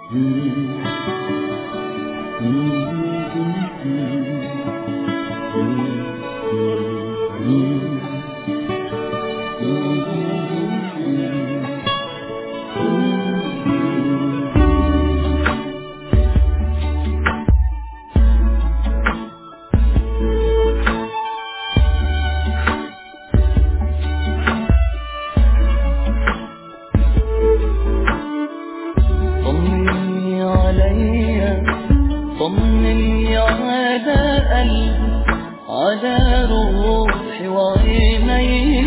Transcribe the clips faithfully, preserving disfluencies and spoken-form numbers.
طمني على قلبي على روحي وعيني،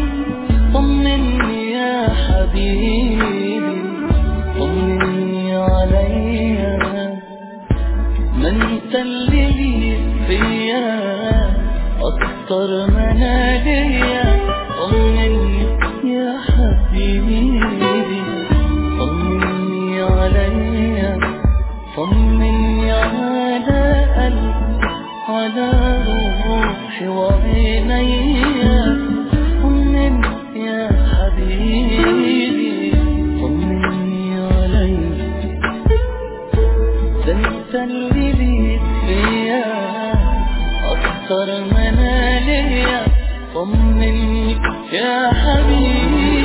طمني يا حبيبي طمني عليا، ما انت اللي ليك فيا اكتر ما انا ليا، طمني يا حبيبي طمني عليا، طمني على قلبي على روحي وعيني، طمني يا حبيبي طمني عليا، ده انت اللي ليك فيا اكتر ما انا ليا، طمني يا حبيبي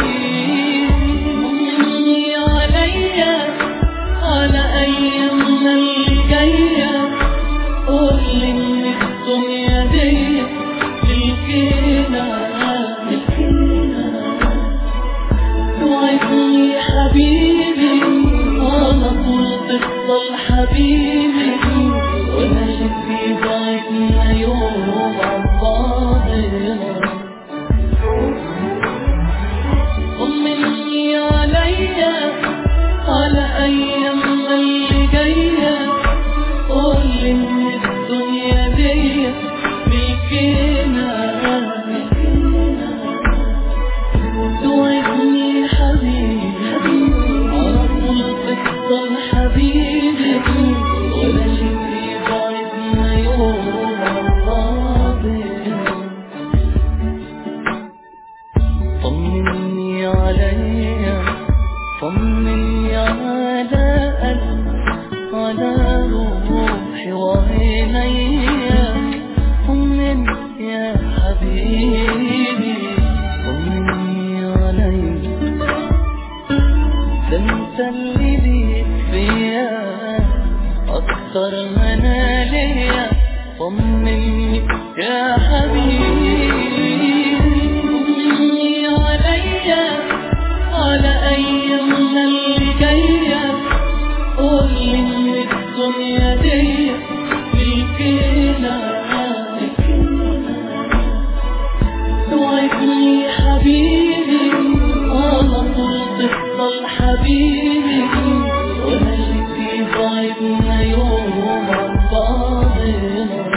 طمني عليا على ايامنا اللي جايه، قولي ان الدنيا دي ملكنا ملكنا، توعدني حبيبي على طول تفضل حبيبي، وانا شكلي بعدنا يوم عن بعضنا، طمني عليا على ايامنا اللي جايه، قولي ان الدنيا دي ملكنا ملكنا، توعدني حبيبي على طول تفضل حبيبي، ولا شكلي بعدنا يوم عن بعضنا، طمني عليا طمني على قلبي على روحي وعيني، طمني يا حبيبي طمني عليا، ده انت اللي ليك فيا اكتر ما انا ليا، طمني يا حبيبي طمني عليا على ايامنا اللي جايه، قولي ان الدنيا دي ملكنا ملكنا، توعدني حبيبي على طول تفضل حبيبي، وانا شكلي بعدنا يوم عن بعضنا،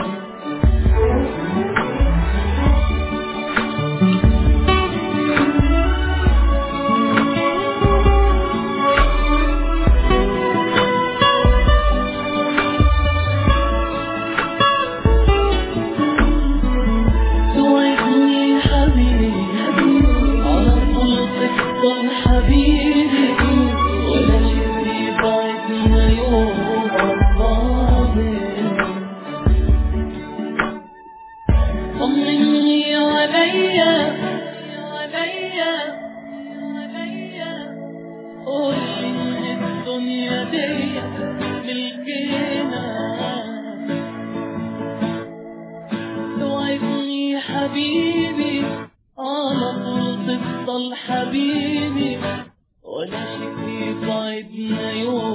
حبيبي ولا شكلي بعدنا يوم عن بعضنا، طمني عليا عليا عليا، قولي ان الدنيا دي ملكنا، توعدني حبيبي على طول تفضل حبيبي، ولا شكلي بعدنا يوم